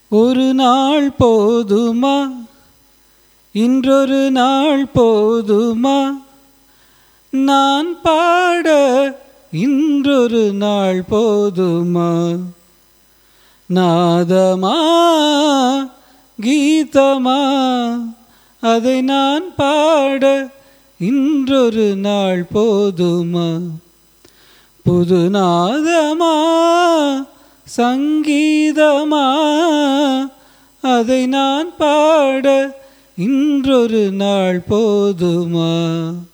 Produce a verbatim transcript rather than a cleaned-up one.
ஒரு நாள் போதுமா, இன்றொரு நாள் போதுமா, நான் பாட இன்றொரு நாள் போதுமா, நாதமா கீதமா அதை நான் பாட இன்றொரு நாள் போதுமா, புது நாதமா சங்கீதமா அதை நான் பாட இன்றொரு நாள் போதுமா.